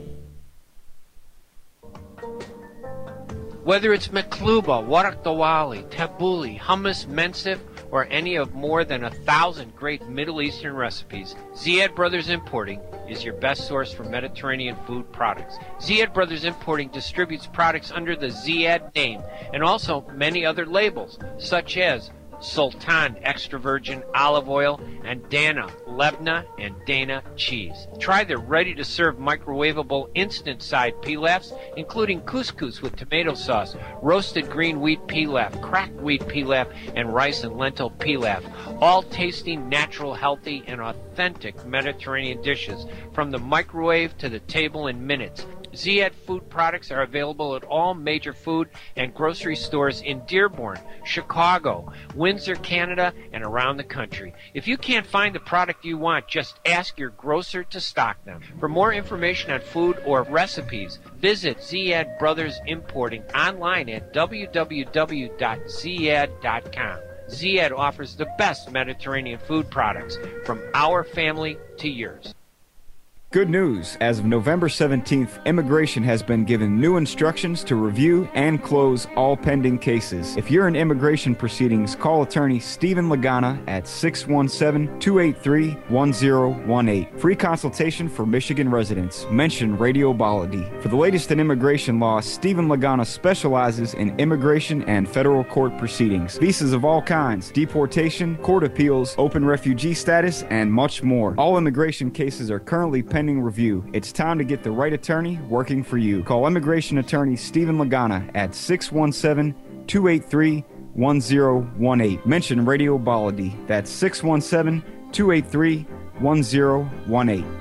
Whether it's Makluba, Warak Dawali, Tabbouleh, hummus, mensif, or any of more than a thousand great Middle Eastern recipes, Ziyad Brothers Importing is your best source for Mediterranean food products. Ziyad Brothers Importing distributes products under the Ziyad name and also many other labels, such as Sultan extra virgin olive oil, and Dana Lebna and Dana cheese. Try their ready-to-serve microwavable instant side pilafs, including couscous with tomato sauce, roasted green wheat pilaf, cracked wheat pilaf, and rice and lentil pilaf. All tasting natural, healthy, and authentic Mediterranean dishes from the microwave to the table in minutes. Ziyad food products are available at all major food and grocery stores in Dearborn, Chicago, Windsor, Canada, and around the country. If you can't find the product you want, just ask your grocer to stock them. For more information on food or recipes, visit Ziyad Brothers Importing online at w w w dot ziyad dot com. Ziyad offers the best Mediterranean food products from our family to yours. Good news. As of November seventeenth, immigration has been given new instructions to review and close all pending cases. If you're in immigration proceedings, call attorney Stephen Lagana at six one seven, two eight three, one zero one eight. Free consultation for Michigan residents. Mention Radio Ballady. For the latest in immigration law, Stephen Lagana specializes in immigration and federal court proceedings, visas of all kinds, deportation, court appeals, open refugee status, and much more. All immigration cases are currently pending pending review. It's time to get the right attorney working for you. Call immigration attorney Stephen Lagana at six one seven, two eight three, one zero one eight. Mention Radio Baladi. That's six one seven, two eight three, one zero one eight.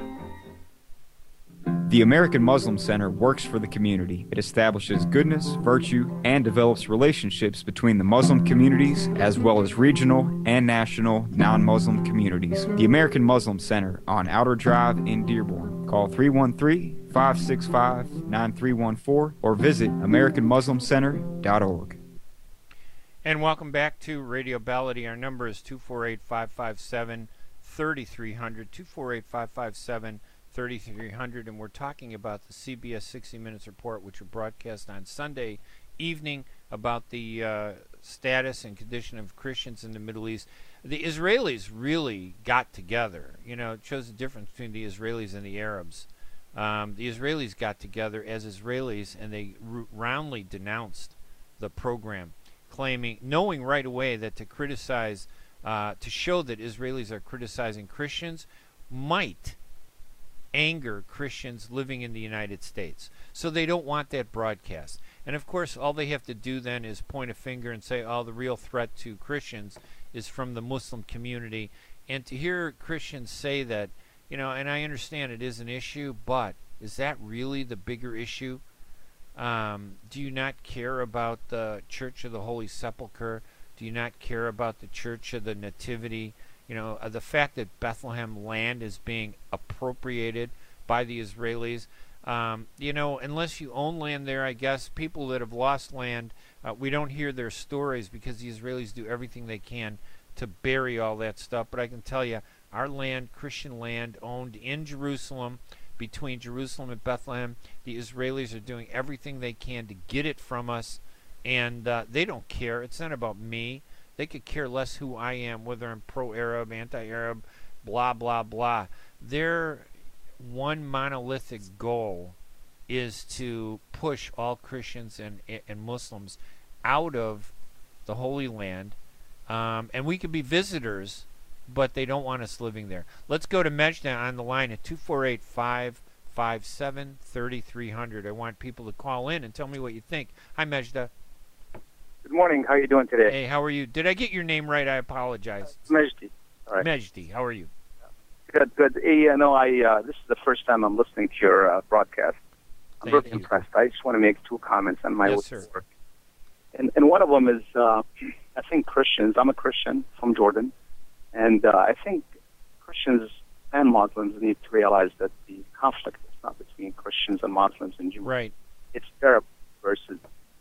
The American Muslim Center works for the community. It establishes goodness, virtue, and develops relationships between the Muslim communities as well as regional and national non-Muslim communities. The American Muslim Center on Outer Drive in Dearborn. Call three one three, five six five, nine three one four or visit american muslim center dot org. And welcome back to Radio Baladi. Our number is two four eight, five five seven, three three zero zero, two four eight, five five seven, three three zero zero, and we're talking about the C B S sixty minutes report, which was broadcast on Sunday evening, about the uh, status and condition of Christians in the Middle East. The Israelis really got together. You know, it shows the difference between the Israelis and the Arabs. Um, the Israelis got together as Israelis, and they r- roundly denounced the program, claiming, knowing right away that to criticize, uh, to show that Israelis are criticizing Christians might anger Christians living in the United States. So they don't want that broadcast. And of course, all they have to do then is point a finger and say, oh, the real threat to Christians is from the Muslim community. And to hear Christians say that, you know, and I understand it is an issue, but is that really the bigger issue? Um, do you not care about the Church of the Holy Sepulchre? Do you not care about the Church of the Nativity? You know, uh, the fact that Bethlehem land is being appropriated by the Israelis. Um, you know, unless you own land there, I guess, people that have lost land, uh, we don't hear their stories because the Israelis do everything they can to bury all that stuff. But I can tell you, our land, Christian land, owned in Jerusalem, between Jerusalem and Bethlehem, the Israelis are doing everything they can to get it from us, and uh, they don't care. It's not about me. They could care less who I am, whether I'm pro-Arab, anti-Arab, blah, blah, blah. Their one monolithic goal is to push all Christians and, and Muslims out of the Holy Land. Um, and we could be visitors, but they don't want us living there. Let's go to Mejda on the line at two four eight, five five seven, three three zero zero. I want people to call in and tell me what you think. Hi, Mejda. Good morning. How are you doing today? Hey, how are you? Did I get your name right? I apologize. Uh, Mejdi. All right. Mejdi, how are you? Good, good. Hey, you know, I uh, this is the first time I'm listening to your uh, broadcast. I'm Thank really you. impressed. I just want to make two comments on my Yes, sir. work. And, and one of them is, uh, I think Christians, I'm a Christian from Jordan, and uh, I think Christians and Muslims need to realize that the conflict is not between Christians and Muslims and Jews. Right. It's Arab versus.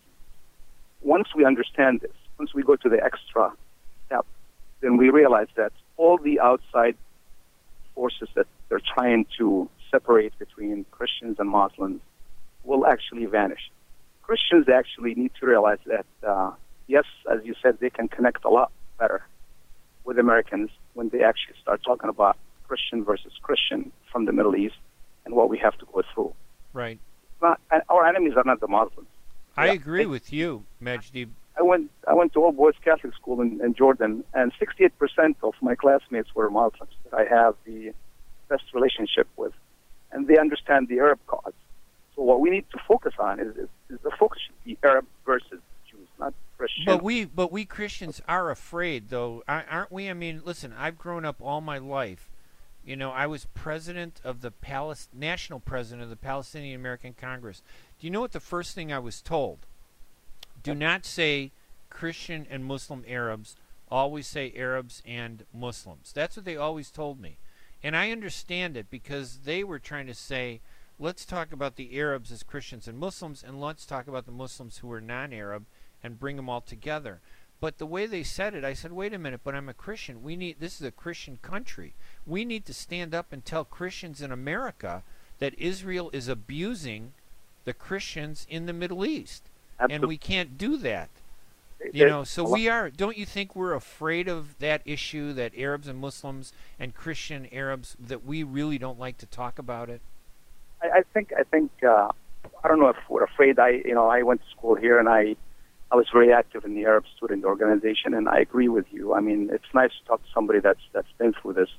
Once we understand this, once we go to the extra step, then we realize that all the outside forces that they're trying to separate between Christians and Muslims will actually vanish. Christians actually need to realize that, uh, yes, as you said, they can connect a lot better with Americans when they actually start talking about Christian versus Christian from the Middle East and what we have to go through. Right. Not, our enemies are not the Muslims. I Yeah. agree with you, Mejdi. I went I went to all boys Catholic school in, in Jordan, and sixty-eight percent of my classmates were Muslims that I have the best relationship with, and they understand the Arab cause. So what we need to focus on is, is, is the focus should be Arab versus Jews, not Christian. But we, but we Christians are afraid, though, aren't we? I mean, listen, I've grown up all my life. You know, I was president of the Palis- national president of the Palestinian American Congress. Do you know what the first thing I was told? Do not say Christian and Muslim Arabs. Always say Arabs and Muslims. That's what they always told me. And I understand it because they were trying to say, let's talk about the Arabs as Christians and Muslims, and let's talk about the Muslims who are non-Arab and bring them all together. But the way they said it, I said, wait a minute, but I'm a Christian. We need, this is a Christian country. We need to stand up and tell Christians in America that Israel is abusing the Christians in the Middle East. Absolutely. And we can't do that. You know, so we are, don't you think we're afraid of that issue, that Arabs and Muslims and Christian Arabs, that we really don't like to talk about it? I, I think, I think, uh, I don't know if we're afraid. I, you know, I went to school here, and I, I was very active in the Arab student organization, and I agree with you. I mean, it's nice to talk to somebody that's that's been through this.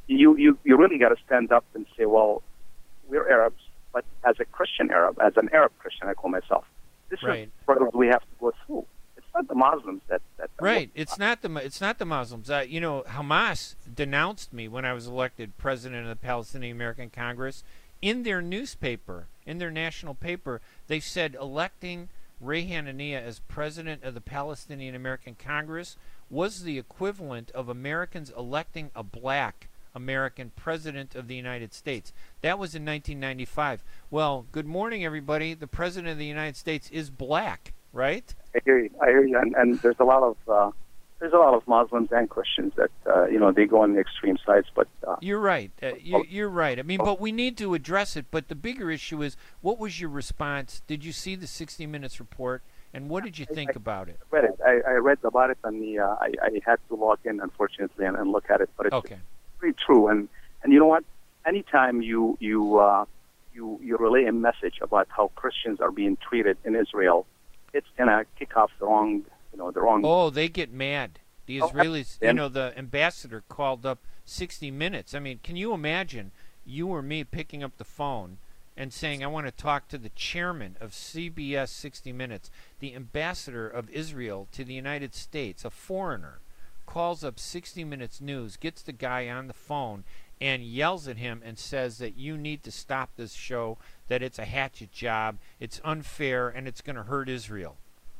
you, you, you really got to stand up and say, well, we're Arabs, but as a Christian Arab, as an Arab Christian, I call myself, this Right. is what we have to go through. It's not the Muslims that... that Right. It's not the it's not the Muslims. Uh, you know, Hamas denounced me when I was elected president of the Palestinian American Congress. In their newspaper, in their national paper, they said electing Ray Hanania as president of the Palestinian American Congress was the equivalent of Americans electing a black American president of the United States. That was in nineteen ninety-five. Well, good morning, everybody. The president of the United States is black, right? I hear you. I hear you. And, and there's a lot of uh, there's a lot of Muslims and Christians that uh, you know they go on the extreme sides. But uh, you're right. Uh, you, you're right. I mean, but we need to address it. But the bigger issue is, what was your response? Did you see the sixty minutes report, and what did you think I, about it? I read it. I, I read about it, and the uh, I, I had to log in, unfortunately, and, and look at it. But it's okay. pretty true. And and you know what? Anytime you you uh, you you relay a message about how Christians are being treated in Israel, it's gonna kick off the wrong, you know, the wrong. Oh, they get mad. The Oh, Israelis, you and- know, the ambassador called up sixty minutes. I mean, can you imagine you or me picking up the phone and saying, I want to talk to the chairman of C B S sixty minutes, the ambassador of Israel to the United States, a foreigner, calls up sixty minutes News, gets the guy on the phone, and yells at him and says that you need to stop this show, that it's a hatchet job, it's unfair, and it's going to hurt Israel.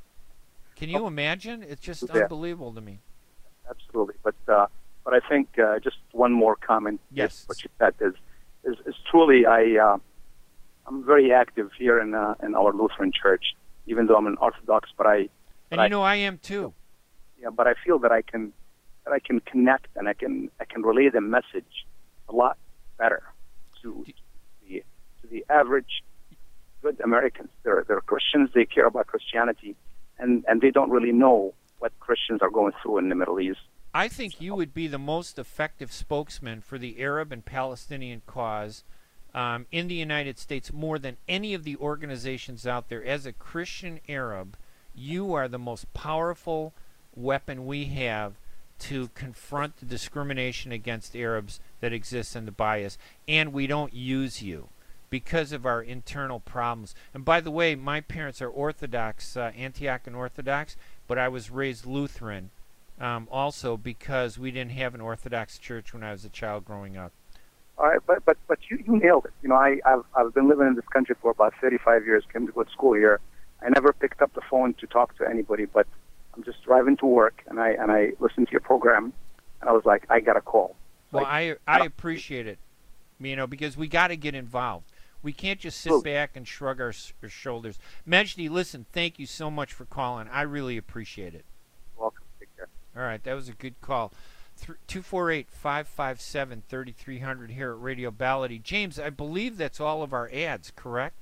Can you imagine? It's just Yeah. unbelievable to me. Absolutely, but uh, but I think uh, just one more comment. Yes. What you said is is, is truly I uh, I'm very active here in uh, in our Lutheran Church, even though I'm an Orthodox. But I And but you I, know, I am too. yeah, but I feel that I can that I can connect and I can I can relay the message a lot better to the to the average good Americans. They're they're Christians. They care about Christianity, and and they don't really know what Christians are going through in the Middle East. I think you would be the most effective spokesman for the Arab and Palestinian cause um, in the United States more than any of the organizations out there. As a Christian Arab, you are the most powerful weapon we have to confront the discrimination against Arabs that exists and the bias, and we don't use you because of our internal problems. And by the way, my parents are Orthodox, uh, Antiochian Orthodox, but I was raised Lutheran um, also because we didn't have an Orthodox church when I was a child growing up. All right, but but but you, you nailed it. You know, I I've I've been living in this country for about thirty-five years. Came to good school here. I never picked up the phone to talk to anybody, but I'm just driving to work and I and I listened to your program, and I was like, I got a call. Well, Like, I I appreciate it, you know, because we got to get involved. We can't just sit back and shrug our, our shoulders. Majdi, listen, thank you so much for calling. I really appreciate it. Welcome. Take care. All right, that was a good call. two four eight, five five seven, three three zero zero here at Radio Ballady. James, I believe that's all of our ads, correct?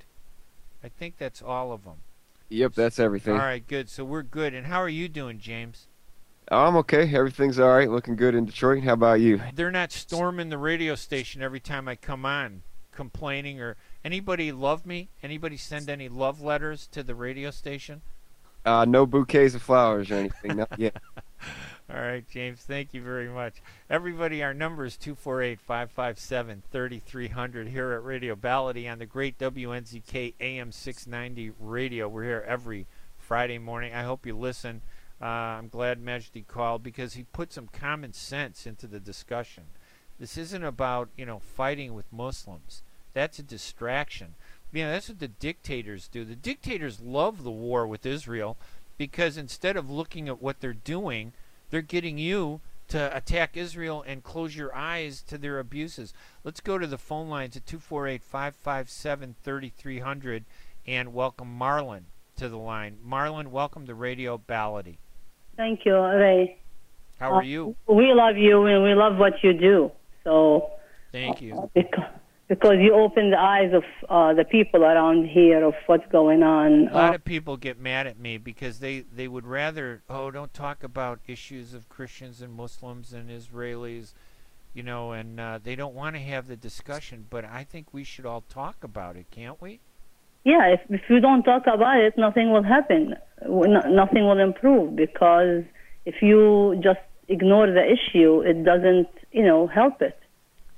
I think that's all of them. Yep, that's everything. All right, good. So we're good. And how are you doing, James? I'm okay. Everything's all right. Looking good in Detroit. How about you? They're not storming the radio station every time I come on, complaining, or anybody love me? Anybody send any love letters to the radio station? Uh, no bouquets of flowers or anything. Not yet. All right, James, thank you very much. Everybody, our number is two four eight, five five seven, three three zero zero here at Radio Ballady on the great W N Z K A M six ninety radio. We're here every Friday morning. I hope you listen. Uh, I'm glad Majdi called because he put some common sense into the discussion. This isn't about, you know, fighting with Muslims. That's a distraction. You know, that's what the dictators do. The dictators love the war with Israel because instead of looking at what they're doing, they're getting you to attack Israel and close your eyes to their abuses. Let's go to the phone lines at two four eight, five five seven, three three zero zero and welcome Marlon to the line. Marlon, welcome to Radio Ballady. Thank you, Ray. How are you? Uh, we love you and we love what you do. So, thank you. Uh, because, because you open the eyes of uh, the people around here of what's going on. A lot uh, of people get mad at me because they, they would rather, oh, don't talk about issues of Christians and Muslims and Israelis, you know, and uh, they don't want to have the discussion. But I think we should all talk about it, can't we? Yeah, if, if you don't talk about it, nothing will happen. No, nothing will improve because if you just ignore the issue, it doesn't, you know, help it.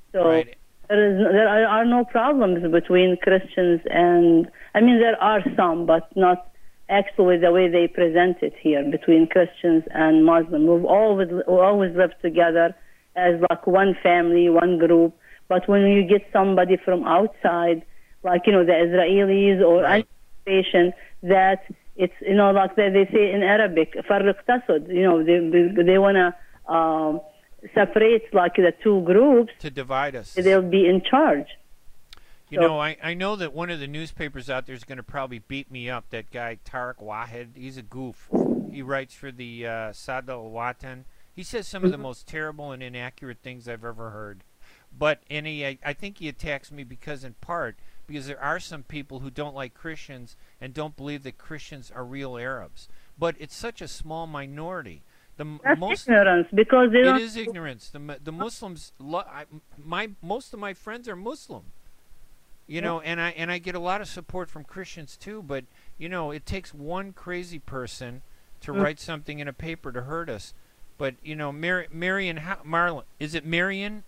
So right. there is there are, are no problems between Christians and, I mean, there are some, but not actually the way they present it here between Christians and Muslims. We've always we always lived together as like one family, one group. But when you get somebody from outside, like, you know, the Israelis or Right. any nation, that it's, you know, like they, they say in Arabic, فرق تسد, you know, they they, they want to um, separate like the two groups. To divide us. They'll be in charge. You So- know, I, I know that one of the newspapers out there is going to probably beat me up. That guy, Tariq Wahed, he's a goof. He writes for the uh, Sada al-Watan. He says some of the most terrible and inaccurate things I've ever heard. But and he, I, I think he attacks me because, in part, because there are some people who don't like Christians and don't believe that Christians are real Arabs. But it's such a small minority. The m- That's most ignorance, because they it don't. is ignorance. The mu- the Muslims, lo- I, my most of my friends are Muslim. You know, and I and I get a lot of support from Christians too. But you know, it takes one crazy person to Mm. write something in a paper to hurt us. But you know, Mar- Marion, how, Marlon, is it Marion?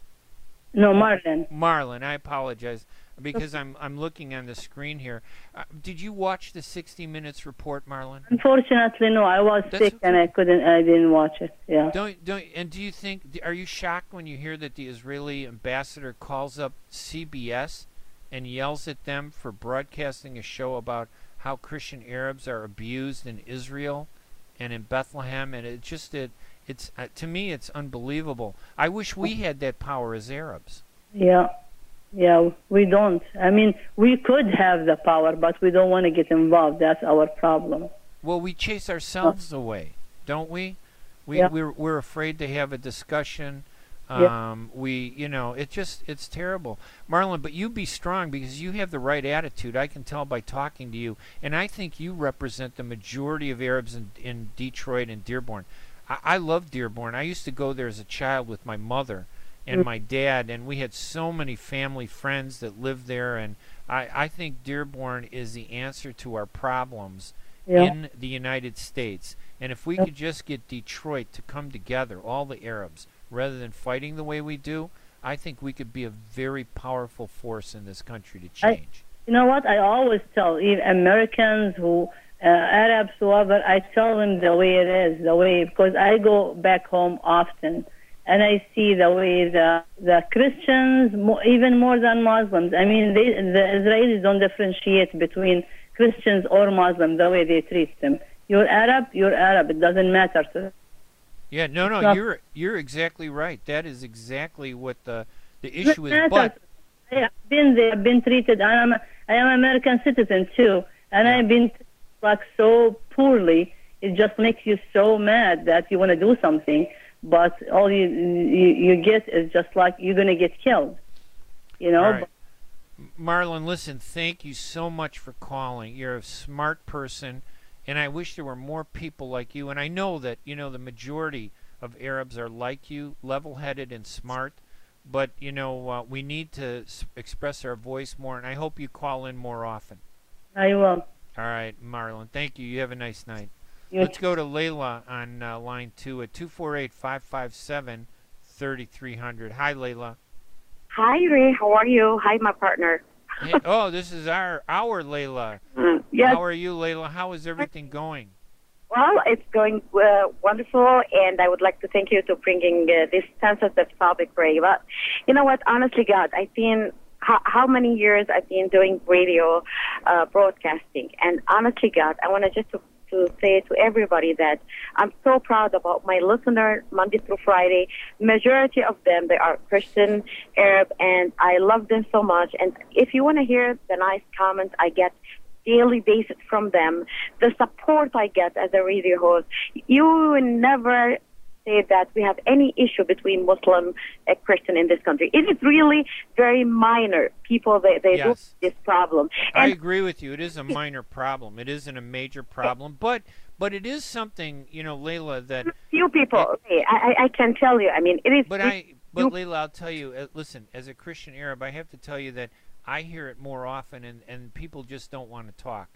No, Marlon. Marlon, I apologize because I'm I'm looking on the screen here. Uh, did you watch the sixty minutes report, Marlon? Unfortunately, no. I was That's sick and I couldn't. I didn't watch it. Yeah. Don't don't and do you think? Are you shocked when you hear that the Israeli ambassador calls up C B S and yells at them for broadcasting a show about how Christian Arabs are abused in Israel and in Bethlehem? And it just it it's uh, to me it's unbelievable. I wish we had that power as Arabs. Yeah. Yeah. We don't. I mean, we could have the power, but we don't want to get involved. That's our problem. Well, we chase ourselves away, don't we? We Yeah. we're we're afraid to have a discussion. Yeah. Um, we, you know, it just, it's terrible. Marlon, but you be strong because you have the right attitude. I can tell by talking to you. And I think you represent the majority of Arabs in, in Detroit and Dearborn. I, I love Dearborn. I used to go there as a child with my mother and Mm. my dad, and we had so many family friends that lived there. And I, I think Dearborn is the answer to our problems Yeah. in the United States. And if we Yeah. could just get Detroit to come together, all the Arabs, rather than fighting the way we do, I think we could be a very powerful force in this country to I- change. You know what? I always tell even Americans who, uh, Arabs, whoever, I tell them the way it is, the way, because I go back home often and I see the way the the Christians, mo- even more than Muslims. I mean, they, the Israelis don't differentiate between Christians or Muslims the way they treat them. You're Arab, you're Arab. It doesn't matter to them. Yeah, no, no, not- you're you're exactly right. That is exactly what the the It issue is. matters. But I have been there, been treated. I am I am American citizen too, and Yeah. I've been like so poorly. It just makes you so mad that you want to do something, but all you you, you get is just like you're gonna get killed. You know. all right. Marlon, listen, thank you so much for calling. You're a smart person, and I wish there were more people like you. And I know that, you know, the majority of Arabs are like you, level-headed and smart. But, you know, uh, we need to s- express our voice more, and I hope you call in more often. I will. All right, Marlon, thank you. You have a nice night. You Let's go to Layla on uh, line two at two four eight, five five seven, three three zero zero. Hi, Layla. Hi, Ray. How are you? Hi, my partner. Hey, oh, this is our our Layla. Mm, yes. How are you, Layla? How is everything going? Well, it's going uh, wonderful, and I would like to thank you to bringing uh, this sensitive topic, Ray. But you know what? Honestly, God, I've been how, how many years I've been doing radio uh, broadcasting, and honestly, God, I want to just to, to say to everybody that I'm so proud about my listener Monday through Friday. Majority of them, they are Christian, Arab, and I love them so much. And if you want to hear the nice comments I get daily basis from them, the support I get as a radio host, you will never say that we have any issue between Muslim and Christian in this country. It is really very minor. People, they, they do Yes. this problem. I And agree with you. It is a minor problem. It isn't a major problem, but but it is something, you know, Layla, that. few people, okay, I, I I can tell you, I mean, it is... But it- I, but you- Layla, I'll tell you. Uh, listen, as a Christian Arab, I have to tell you that I hear it more often, and and people just don't want to talk.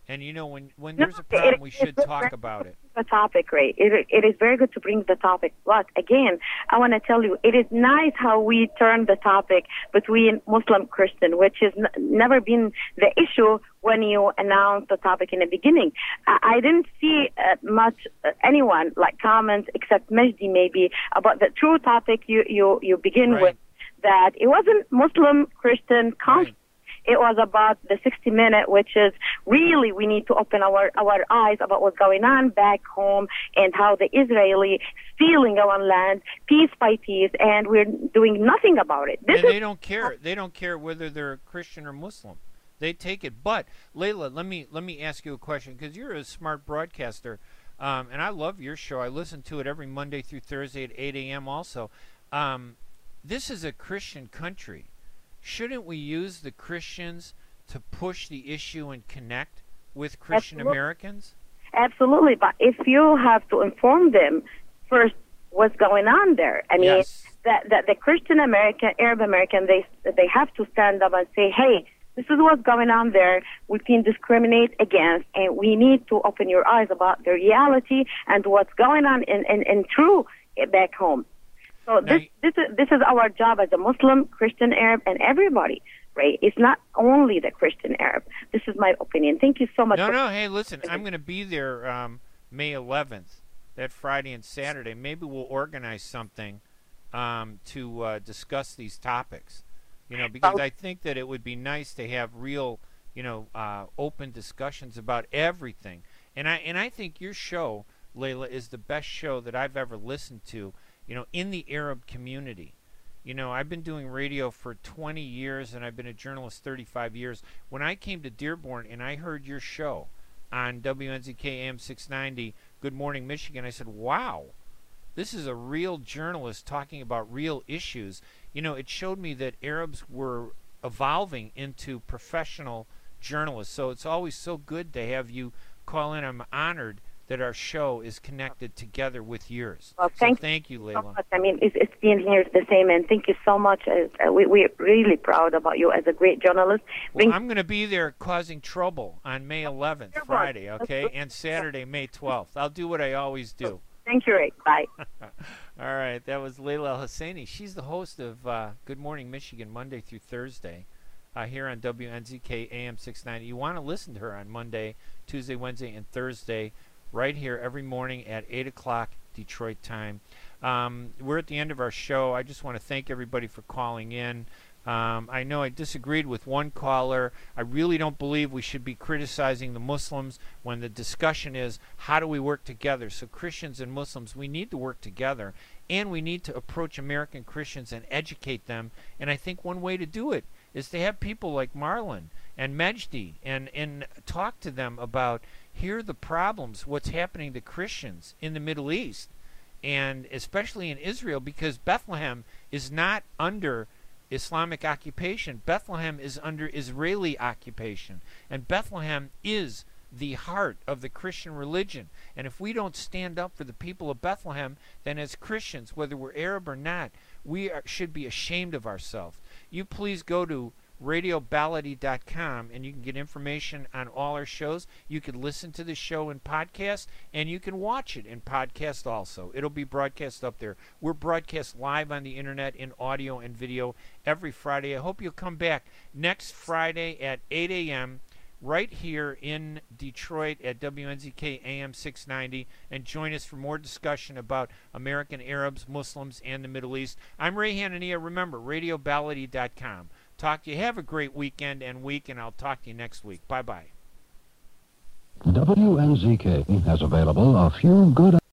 And, you know, when, when No, there's a problem, it- we it's should very talk good about to it. bring The topic, Ray. It, it is very good to bring the topic. But again, I want to tell you, it is nice how we turn the topic between Muslim Christian, which has n- never been the issue when you announced the topic in the beginning. I, I didn't see uh, much uh, anyone like comments except Majdi maybe about the true topic you you you begin Right. with, that it wasn't Muslim Christian conflict. Right. It was about the sixty minute, which is really we need to open our, our eyes about what's going on back home and how the Israeli stealing our land piece by piece, and we're doing nothing about it. This And is they don't care. They don't care whether they're Christian or Muslim. They take it. But Layla, let me let me ask you a question, because you're a smart broadcaster, um, and I love your show. I listen to it every Monday through Thursday at eight a.m. Also, um, this is a Christian country. Shouldn't we use the Christians to push the issue and connect with Christian Absolutely. Americans? absolutely. But if you have to inform them first what's going on there, I mean. Yes. That, that the Christian American, Arab American, they they have to stand up and say, hey, this is what's going on there. We can discriminate against, and we need to open your eyes about the reality and what's going on in, in, in true back home. So Now this this is this is our job as a Muslim, Christian, Arab, and everybody, right? It's not only the Christian Arab. This is my opinion. Thank you so much. No, for- no. Hey, listen, I'm going to be there um, May eleventh, that Friday and Saturday. Maybe we'll organize something um, to uh, discuss these topics. You know, because I think that it would be nice to have real, you know, uh, open discussions about everything. And I and I think your show, Layla, is the best show that I've ever listened to, you know, in the Arab community. You know, I've been doing radio for twenty years, and I've been a journalist thirty-five years. When I came to Dearborn and I heard your show on W N Z K A M six ninety, Good Morning Michigan, I said, wow, this is a real journalist talking about real issues. You know, it showed me that Arabs were evolving into professional journalists. So it's always so good to have you call in. I'm honored that our show is connected together with yours. Well, so thank thank you, so Layla. much. I mean, it's, it's been here the same, and thank you so much. Uh, we, we're really proud about you as a great journalist. Well, Bring- I'm going to be there causing trouble on May eleventh, Dearborn. Friday, okay, and Saturday, May twelfth. I'll do what I always do. Thank you, Ray. Bye. All right, that was Layla Al-Husseini. She's the host of uh, Good Morning Michigan, Monday through Thursday, uh, here on W N Z K A M six ninety. You want to listen to her on Monday, Tuesday, Wednesday, and Thursday, right here every morning at eight o'clock Detroit time. Um, we're at the end of our show. I just want to thank everybody for calling in. Um, I know I disagreed with one caller. I really don't believe we should be criticizing the Muslims when the discussion is how do we work together. So Christians and Muslims, we need to work together, and we need to approach American Christians and educate them. And I think one way to do it is to have people like Marlon and Majdi and, and talk to them about here are the problems, what's happening to Christians in the Middle East, and especially in Israel, because Bethlehem is not under Islamic occupation. Bethlehem is under Israeli occupation, and Bethlehem is the heart of the Christian religion. And if we don't stand up for the people of Bethlehem, then as Christians, whether we're Arab or not, we are, should be ashamed of ourselves. You please go to radio ballady dot com and you can get information on all our shows. You can listen to the show in podcast, and you can watch it in podcast also. It'll be broadcast up there. We're broadcast live on the internet in audio and video every Friday. I hope you'll come back next Friday at eight a.m. right here in Detroit at W N Z K A M six ninety, and join us for more discussion about American Arabs, Muslims, and the Middle East. I'm Ray Hanania. Remember, radio ballady dot com. Talk to you. Have a great weekend and week, and I'll talk to you next week. Bye-bye. W N Z K has available a few good